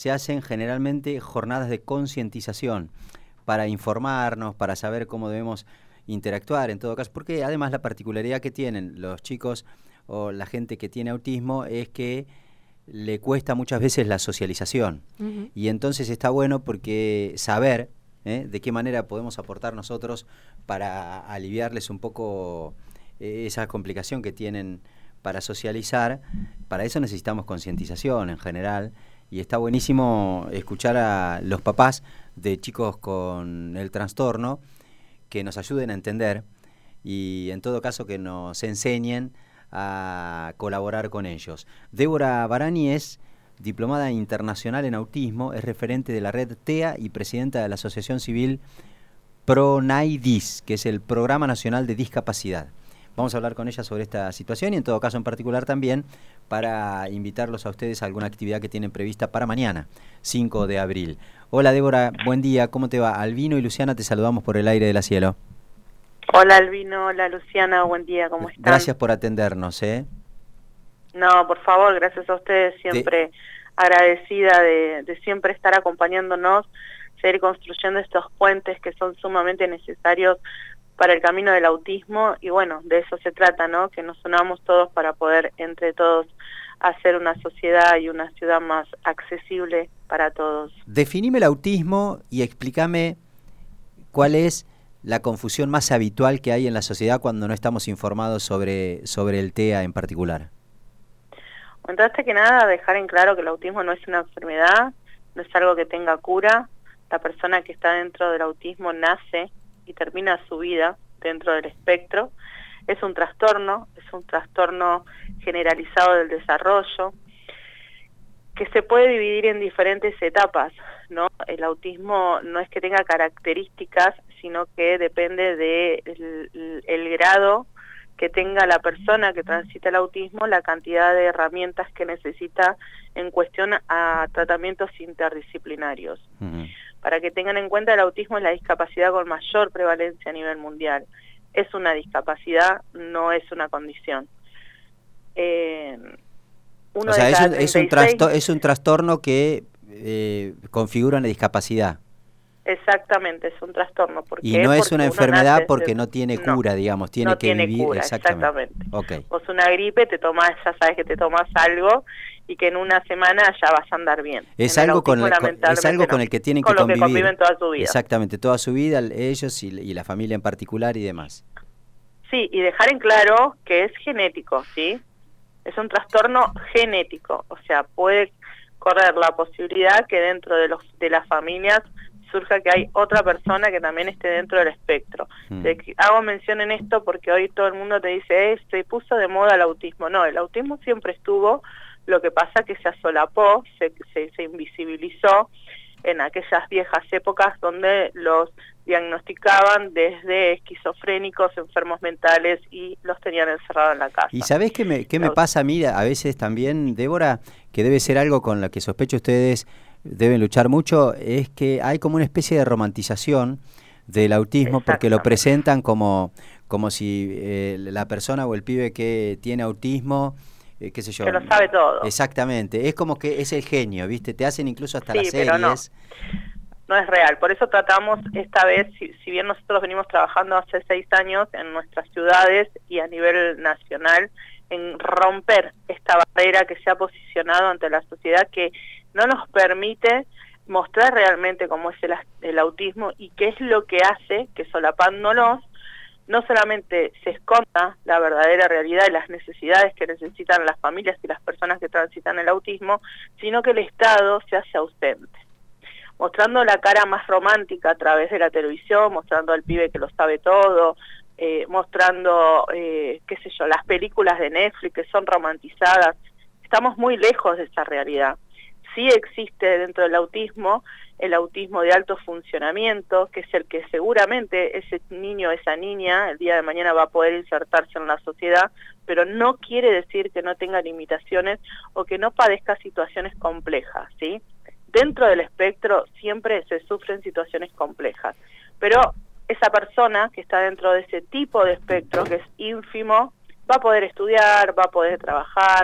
se hacen generalmente jornadas de concientización para informarnos, para saber cómo debemos interactuar en todo caso, porque además la particularidad que tienen los chicos o la gente que tiene autismo es que le cuesta muchas veces la socialización. Y entonces está bueno porque saber de qué manera podemos aportar nosotros para aliviarles un poco esa complicación que tienen para socializar. Para eso necesitamos concientización en general, y está buenísimo escuchar a los papás de chicos con el trastorno que nos ayuden a entender y en todo caso que nos enseñen a colaborar con ellos. Débora Barani es diplomada internacional en autismo, es referente de la red TEA y presidenta de la asociación civil PRONAIDIS, que es el Programa Nacional de Discapacidad. Vamos a hablar con ella sobre esta situación y en todo caso en particular también para invitarlos a ustedes a alguna actividad que tienen prevista para mañana, 5 de abril. Hola Débora, buen día, ¿cómo te va? Albino y Luciana te saludamos por el aire de la Cielo. Hola Albino, hola Luciana, buen día, ¿cómo están? Gracias por atendernos, No, por favor, gracias a ustedes, siempre agradecida de siempre estar acompañándonos, seguir construyendo estos puentes que son sumamente necesarios para el camino del autismo, y bueno, de eso se trata, ¿no? Que nos unamos todos para poder entre todos hacer una sociedad y una ciudad más accesible para todos. Definime el autismo y explícame cuál es la confusión más habitual que hay en la sociedad cuando no estamos informados sobre el TEA en particular. Bueno, antes que nada, dejar en claro que el autismo no es una enfermedad, no es algo que tenga cura. La persona que está dentro del autismo nace y termina su vida dentro del espectro. Es un trastorno generalizado del desarrollo, que se puede dividir en diferentes etapas, ¿no? El autismo no es que tenga características, sino que depende del grado que tenga la persona que transita el autismo, la cantidad de herramientas que necesita en cuestión a tratamientos interdisciplinarios. Para que tengan en cuenta, el autismo es la discapacidad con mayor prevalencia a nivel mundial. Es una discapacidad, no es una condición. O sea, es un trastorno que configura una discapacidad. Exactamente, es un trastorno. Y no es una enfermedad porque no tiene cura, digamos, tiene que vivir. Cura, exactamente. Okay. Vos una gripe, ya sabes que te tomas algo y que en una semana ya vas a andar bien. Es algo con el que tienen que convivir. Con lo que conviven toda su vida. Exactamente, toda su vida, ellos y la familia en particular y demás. Sí, y dejar en claro que es genético, ¿sí? Es un trastorno genético, o sea, puede correr la posibilidad que dentro de las familias surja que hay otra persona que también esté dentro del espectro. Hago mención en esto porque hoy todo el mundo te dice, se puso de moda el autismo. No, el autismo siempre estuvo, lo que pasa que se asolapó, se invisibilizó en aquellas viejas épocas donde los diagnosticaban desde esquizofrénicos, enfermos mentales y los tenían encerrados en la casa. ¿Y sabés qué me pasa a mí a veces también, Débora? Que debe ser algo con lo que sospecho ustedes deben luchar mucho, es que hay como una especie de romantización del autismo porque lo presentan como si la persona o el pibe que tiene autismo, qué sé yo. Que lo sabe todo. Exactamente, es como que es el genio, ¿viste? Te hacen incluso hasta las series. Pero no es real, por eso tratamos esta vez, si bien nosotros venimos trabajando hace 6 años en nuestras ciudades y a nivel nacional, en romper esta barrera que se ha posicionado ante la sociedad que no nos permite mostrar realmente cómo es el autismo y qué es lo que hace que solapándonos no solamente se esconda la verdadera realidad y las necesidades que necesitan las familias y las personas que transitan el autismo, sino que el Estado se hace ausente, mostrando la cara más romántica a través de la televisión, mostrando al pibe que lo sabe todo, mostrando, qué sé yo, las películas de Netflix que son romantizadas. Estamos muy lejos de esa realidad. Sí existe dentro del autismo, el autismo de alto funcionamiento, que es el que seguramente ese niño o esa niña el día de mañana va a poder insertarse en la sociedad, pero no quiere decir que no tenga limitaciones o que no padezca situaciones complejas, ¿sí? Dentro del espectro siempre se sufren situaciones complejas, pero esa persona que está dentro de ese tipo de espectro, que es ínfimo, va a poder estudiar, va a poder trabajar,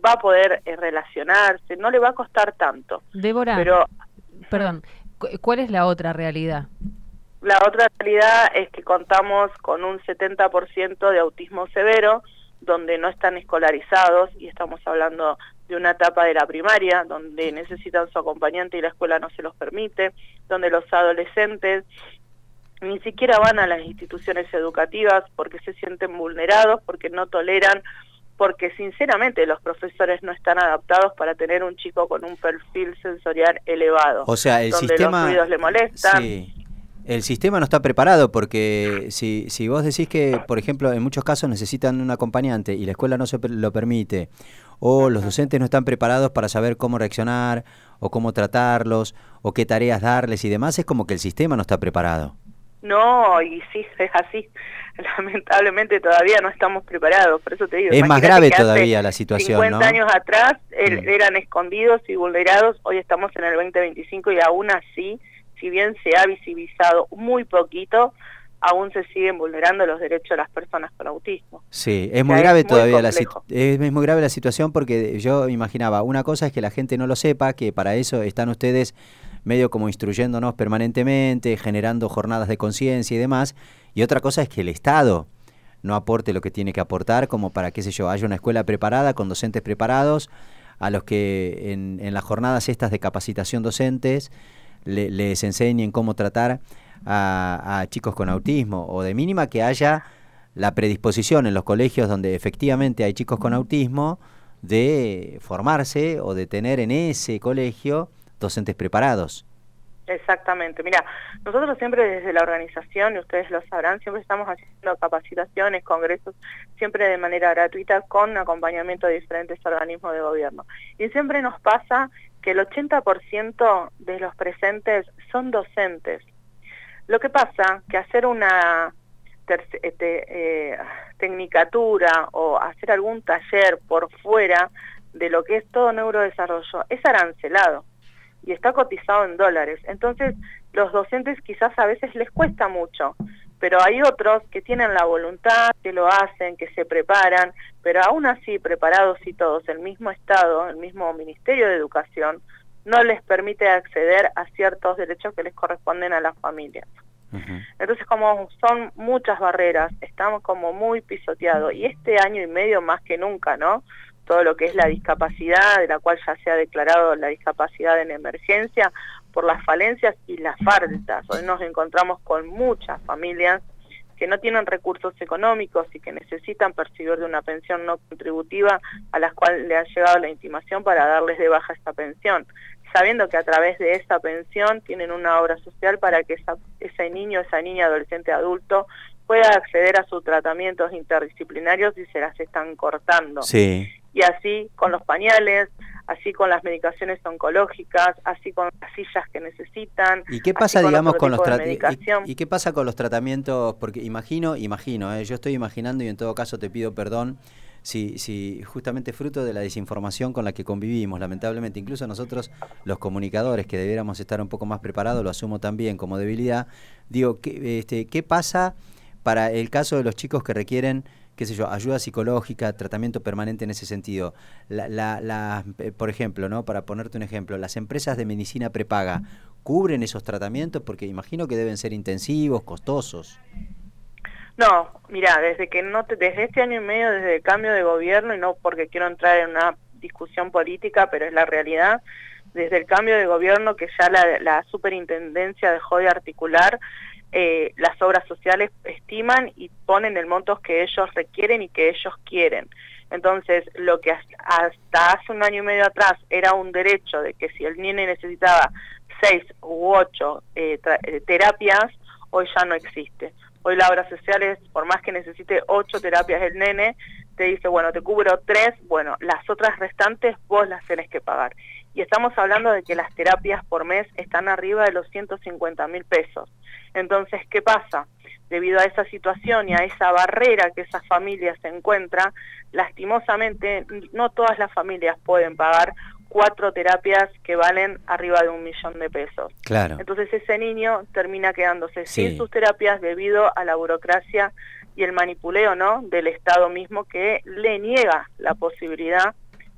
va a poder relacionarse, no le va a costar tanto. Débora, pero perdón, ¿cuál es la otra realidad? La otra realidad es que contamos con un 70% de autismo severo, donde no están escolarizados, y estamos hablando de una etapa de la primaria, donde necesitan su acompañante y la escuela no se los permite, donde los adolescentes ni siquiera van a las instituciones educativas porque se sienten vulnerados, porque no toleran, porque sinceramente los profesores no están adaptados para tener un chico con un perfil sensorial elevado. O sea, el donde sistema... los ruidos le molestan. Sí. El sistema no está preparado porque si vos decís que, por ejemplo, en muchos casos necesitan un acompañante y la escuela no se lo permite, o los docentes no están preparados para saber cómo reaccionar, o cómo tratarlos, o qué tareas darles y demás, es como que el sistema no está preparado. No, y sí, es así. Lamentablemente todavía no estamos preparados, por eso te digo. Es más grave todavía la situación, 50 años atrás eran escondidos y vulnerados, hoy estamos en el 2025 y aún así, si bien se ha visibilizado muy poquito, aún se siguen vulnerando los derechos de las personas con autismo. Sí, es muy grave todavía es muy grave la situación porque yo imaginaba, una cosa es que la gente no lo sepa, que para eso están ustedes medio como instruyéndonos permanentemente, generando jornadas de conciencia y demás, y otra cosa es que el Estado no aporte lo que tiene que aportar, como para, qué sé yo, haya una escuela preparada, con docentes preparados, a los que en las jornadas estas de capacitación docentes les enseñen cómo tratar a chicos con autismo, o de mínima que haya la predisposición en los colegios donde efectivamente hay chicos con autismo de formarse o de tener en ese colegio docentes preparados. Exactamente. Mira, nosotros siempre desde la organización, y ustedes lo sabrán, siempre estamos haciendo capacitaciones, congresos, siempre de manera gratuita, con acompañamiento de diferentes organismos de gobierno. Y siempre nos pasa que el 80% de los presentes son docentes. Lo que pasa que hacer una tecnicatura o hacer algún taller por fuera de lo que es todo neurodesarrollo es arancelado y está cotizado en dólares. Entonces, los docentes quizás a veces les cuesta mucho, pero hay otros que tienen la voluntad, que lo hacen, que se preparan, pero aún así, preparados y todos, el mismo Estado, el mismo Ministerio de Educación, no les permite acceder a ciertos derechos que les corresponden a las familias. Entonces, como son muchas barreras, estamos como muy pisoteados, y este año y medio más que nunca, ¿no?, todo lo que es la discapacidad, de la cual ya se ha declarado la discapacidad en emergencia, por las falencias y las faltas. Hoy nos encontramos con muchas familias que no tienen recursos económicos y que necesitan percibir de una pensión no contributiva, a las cuales le ha llegado la intimación para darles de baja esta pensión, sabiendo que a través de esa pensión tienen una obra social para que ese niño, esa niña, adolescente, adulto, pueda acceder a sus tratamientos interdisciplinarios y se las están cortando. Sí. Y así con los pañales, así con las medicaciones oncológicas, así con las sillas que necesitan. ¿Y qué pasa, digamos, con los ¿Y qué pasa con los tratamientos? Porque imagino, yo estoy imaginando, y en todo caso te pido perdón, si justamente fruto de la desinformación con la que convivimos, lamentablemente, incluso nosotros los comunicadores, que debiéramos estar un poco más preparados, lo asumo también como debilidad, digo, ¿qué pasa para el caso de los chicos que requieren, qué sé yo, ayuda psicológica, tratamiento permanente en ese sentido? Por ejemplo, ¿no?, para ponerte un ejemplo, las empresas de medicina prepaga, ¿cubren esos tratamientos? Porque imagino que deben ser intensivos, costosos. No, mira, desde este año y medio, desde el cambio de gobierno, y no porque quiero entrar en una discusión política, pero es la realidad, desde el cambio de gobierno, que ya la superintendencia dejó de articular, las obras sociales estiman y ponen el monto que ellos requieren y que ellos quieren. Entonces, lo que hasta hace un año y medio atrás era un derecho de que si el nene necesitaba 6 u 8 terapias, hoy ya no existe. Hoy la obra social es, por más que necesite 8 terapias el nene, te dice, bueno, te cubro 3, bueno, las otras restantes vos las tenés que pagar. Y estamos hablando de que las terapias por mes están arriba de los 150.000 pesos. Entonces, ¿qué pasa? Debido a esa situación y a esa barrera que esas familias se encuentran, lastimosamente no todas las familias pueden pagar 4 terapias que valen arriba de 1 millón de pesos. Claro. Entonces ese niño termina quedándose sin sus terapias debido a la burocracia y el manipuleo, ¿no?, del Estado mismo, que le niega la posibilidad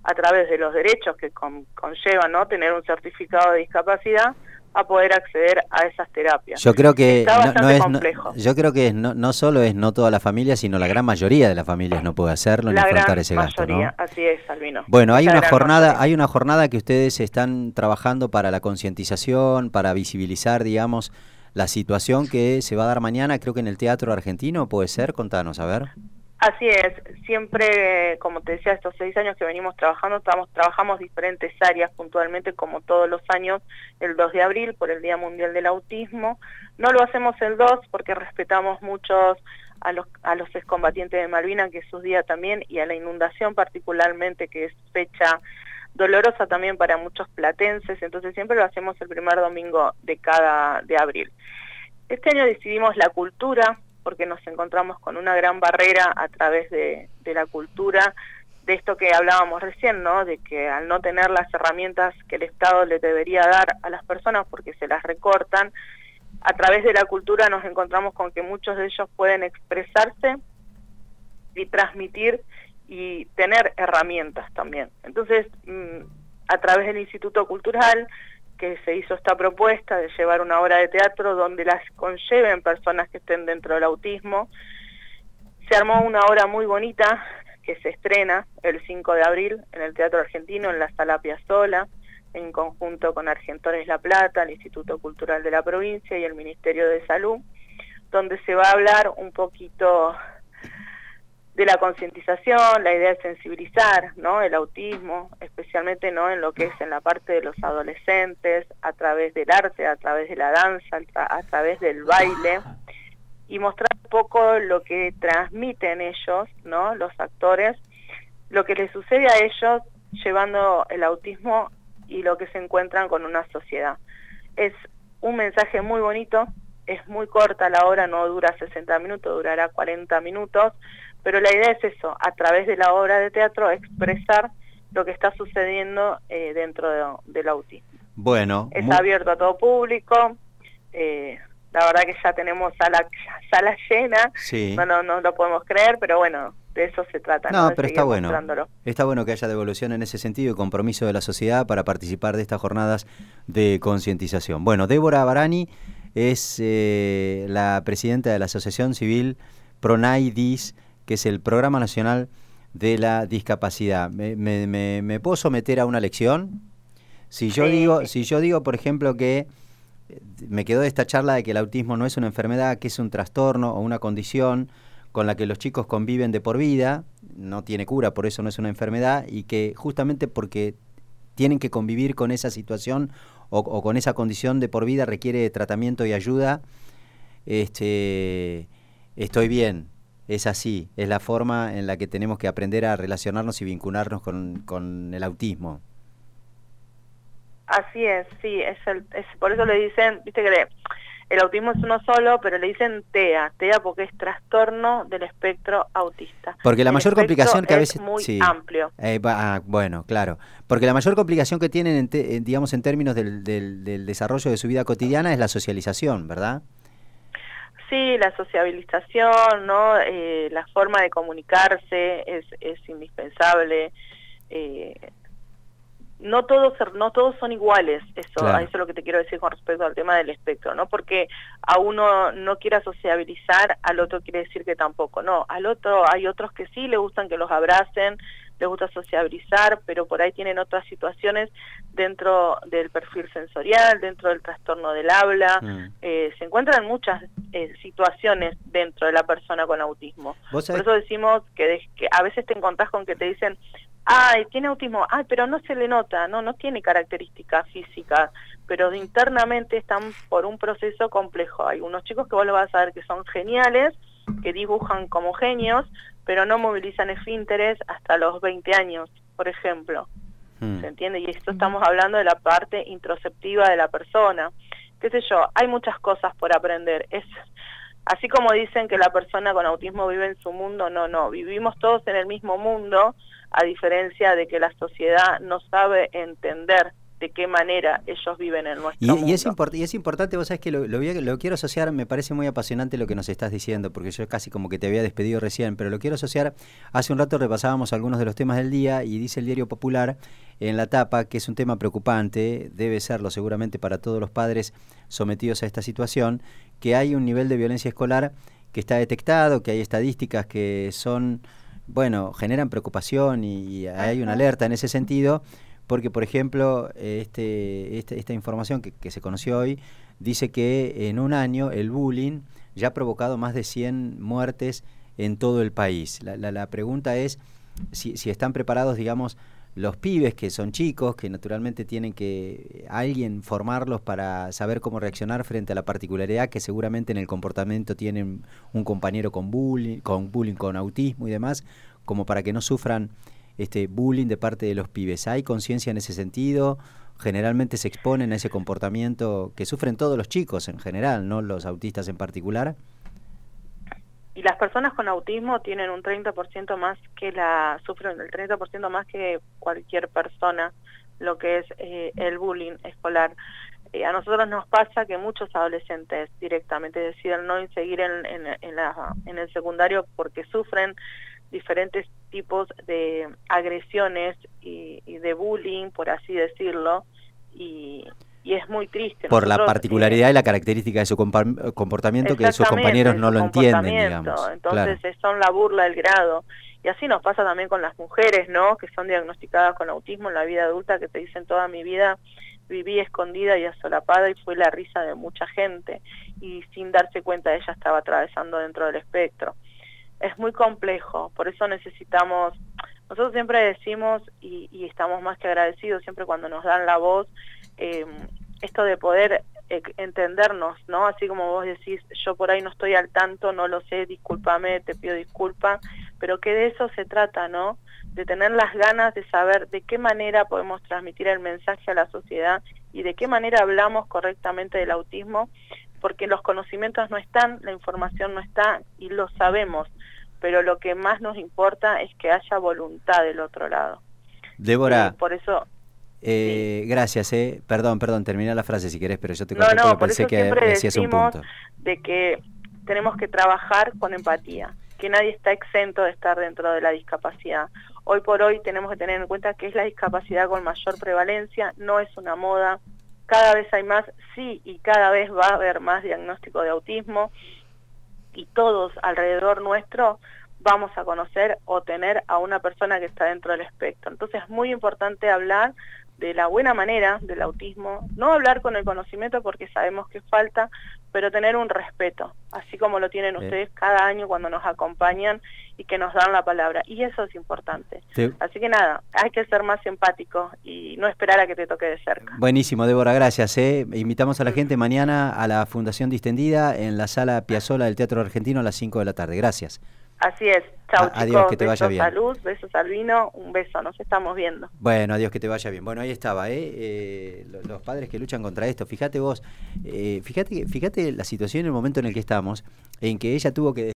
a través de los derechos que conllevan, ¿no?, tener un certificado de discapacidad, a poder acceder a esas terapias. Yo creo que está bastante complejo. yo creo que no solo es no toda la familia, sino la gran mayoría de las familias no puede hacerlo ni afrontar ese gasto, ¿no? Así es, Albino. Bueno, hay una jornada que ustedes están trabajando para la concientización, para visibilizar, digamos, la situación que se va a dar mañana, creo que en el Teatro Argentino, ¿puede ser? Contanos, a ver. Así es, siempre, como te decía, estos 6 años que venimos trabajando, trabajamos diferentes áreas puntualmente, como todos los años, el 2 de abril por el Día Mundial del Autismo. No lo hacemos el 2 porque respetamos muchos a los excombatientes de Malvinas, que es su día también, y a la inundación particularmente, que es fecha dolorosa también para muchos platenses, entonces siempre lo hacemos el primer domingo de abril. Este año decidimos la cultura, porque nos encontramos con una gran barrera a través de la cultura, de esto que hablábamos recién, ¿no?, de que al no tener las herramientas que el Estado le debería dar a las personas porque se las recortan, a través de la cultura nos encontramos con que muchos de ellos pueden expresarse y transmitir y tener herramientas también. Entonces, a través del Instituto Cultural, que se hizo esta propuesta de llevar una obra de teatro donde las conlleven personas que estén dentro del autismo. Se armó una obra muy bonita que se estrena el 5 de abril en el Teatro Argentino, en la Sala Piazzolla, en conjunto con Argentores La Plata, el Instituto Cultural de la provincia y el Ministerio de Salud, donde se va a hablar un poquito de la concientización, la idea de sensibilizar, ¿no?, el autismo, especialmente, ¿no?, en lo que es en la parte de los adolescentes, a través del arte, a través de la danza, a través del baile, y mostrar un poco lo que transmiten ellos, ¿no?, los actores, lo que les sucede a ellos llevando el autismo y lo que se encuentran con una sociedad. Es un mensaje muy bonito, es muy corta la obra, no dura 60 minutos, durará 40 minutos, pero la idea es eso, a través de la obra de teatro expresar lo que está sucediendo dentro del autismo. Bueno, es abierto a todo público, la verdad que ya tenemos sala llena, sí. No lo podemos creer, pero bueno, de eso se trata. No, pero está bueno. Está bueno que haya devolución en ese sentido y compromiso de la sociedad para participar de estas jornadas de concientización. Bueno, Débora Barani es la presidenta de la Asociación Civil PRONAI-DIS, que es el Programa Nacional de la Discapacidad. ¿Me puedo someter a una lección? Si yo digo, por ejemplo, que me quedó de esta charla de que el autismo no es una enfermedad, que es un trastorno o una condición con la que los chicos conviven de por vida, no tiene cura, por eso no es una enfermedad, y que justamente porque tienen que convivir con esa situación o con esa condición de por vida requiere tratamiento y ayuda, estoy bien. Es así, es la forma en la que tenemos que aprender a relacionarnos y vincularnos con el autismo. Así es, sí, por eso le dicen, viste que el autismo es uno solo, pero le dicen TEA porque es trastorno del espectro autista. Porque la mayor complicación que a veces es muy amplio. Bueno, claro, porque la mayor complicación que tienen, digamos, en términos del desarrollo de su vida cotidiana es la socialización, ¿verdad? Sí, la sociabilización, ¿no? La forma de comunicarse es indispensable. No todos son iguales, Claro. Eso es lo que te quiero decir con respecto al tema del espectro, ¿no? Porque a uno no quiera sociabilizar, al otro quiere decir que tampoco, no, al otro hay otros que sí le gustan que los abracen, les gusta sociabilizar, pero por ahí tienen otras situaciones dentro del perfil sensorial, dentro del trastorno del habla, se encuentran muchas situaciones dentro de la persona con autismo. Por eso decimos que a veces te encontrás con que te dicen, ay, tiene autismo, ay, pero no se le nota, no tiene características físicas, pero internamente están por un proceso complejo. Hay unos chicos que vos lo vas a ver que son geniales, que dibujan como genios, pero no movilizan esfínteres hasta los 20 años, por ejemplo. ¿Se entiende? Y esto estamos hablando de la parte introspectiva de la persona. Qué sé yo, hay muchas cosas por aprender. Así como dicen que la persona con autismo vive en su mundo, no, vivimos todos en el mismo mundo, a diferencia de que la sociedad no sabe entender de qué manera ellos viven en nuestro mundo. Y es importante, vos sabés que lo quiero asociar, me parece muy apasionante lo que nos estás diciendo, porque yo casi como que te había despedido recién, pero lo quiero asociar, hace un rato repasábamos algunos de los temas del día y dice el Diario Popular en la tapa que es un tema preocupante, debe serlo seguramente para todos los padres sometidos a esta situación, que hay un nivel de violencia escolar que está detectado, que hay estadísticas que son, bueno, generan preocupación y hay una alerta en ese sentido. Porque, por ejemplo, esta información que se conoció hoy dice que en un año el bullying ya ha provocado más de 100 muertes en todo el país. La pregunta es si están preparados, digamos, los pibes que son chicos, que naturalmente tienen que alguien formarlos para saber cómo reaccionar frente a la particularidad que seguramente en el comportamiento tienen un compañero con bullying, con autismo y demás, como para que no sufran bullying de parte de los pibes. ¿Hay conciencia en ese sentido? Generalmente se exponen a ese comportamiento que sufren todos los chicos en general, no los autistas en particular. Y las personas con autismo tienen un 30% más sufren el 30% más que cualquier persona, lo que es el bullying escolar. A nosotros nos pasa que muchos adolescentes directamente deciden no seguir en el secundario porque sufren diferentes tipos de agresiones y de bullying, por así decirlo, y es muy triste. Por la particularidad y la característica de su comportamiento, que sus compañeros no lo entienden, digamos. Entonces claro. Son la burla del grado. Y así nos pasa también con las mujeres, ¿no?, que son diagnosticadas con autismo en la vida adulta, que te dicen toda mi vida viví escondida y asolapada y fue la risa de mucha gente, y sin darse cuenta ella estaba atravesando dentro del espectro. Es muy complejo, por eso nosotros siempre decimos y estamos más que agradecidos siempre cuando nos dan la voz, esto de poder entendernos, ¿no? Así como vos decís, yo por ahí no estoy al tanto, no lo sé, discúlpame, te pido disculpa, pero que de eso se trata, ¿no? De tener las ganas de saber de qué manera podemos transmitir el mensaje a la sociedad y de qué manera hablamos correctamente del autismo, porque los conocimientos no están, la información no está y lo sabemos, pero lo que más nos importa es que haya voluntad del otro lado. Débora, por eso... gracias, perdón, termina la frase si querés, pero yo te corté porque pensé que decías un punto. De que tenemos que trabajar con empatía, que nadie está exento de estar dentro de la discapacidad. Hoy por hoy tenemos que tener en cuenta que es la discapacidad con mayor prevalencia, no es una moda, cada vez hay más, sí, y cada vez va a haber más diagnóstico de autismo, y todos alrededor nuestro vamos a conocer o tener a una persona que está dentro del espectro. Entonces es muy importante hablar de la buena manera del autismo, no hablar con el conocimiento porque sabemos que falta, pero tener un respeto, así como lo tienen ustedes cada año cuando nos acompañan y que nos dan la palabra, y eso es importante. Así que nada, hay que ser más empático y no esperar a que te toque de cerca. Buenísimo, Débora, gracias. Invitamos a la gente mañana a la Fundación Distendida en la Sala Piazzolla del Teatro Argentino a las 5 de la tarde. Gracias. Así es. Chau, chicos. Adiós, que te vaya bien. Salud, besos al vino, un beso, nos estamos viendo. Bueno, adiós, que te vaya bien. Bueno, ahí estaba, los padres que luchan contra esto. Fíjate vos, fíjate la situación en el momento en el que estamos, en que ella tuvo que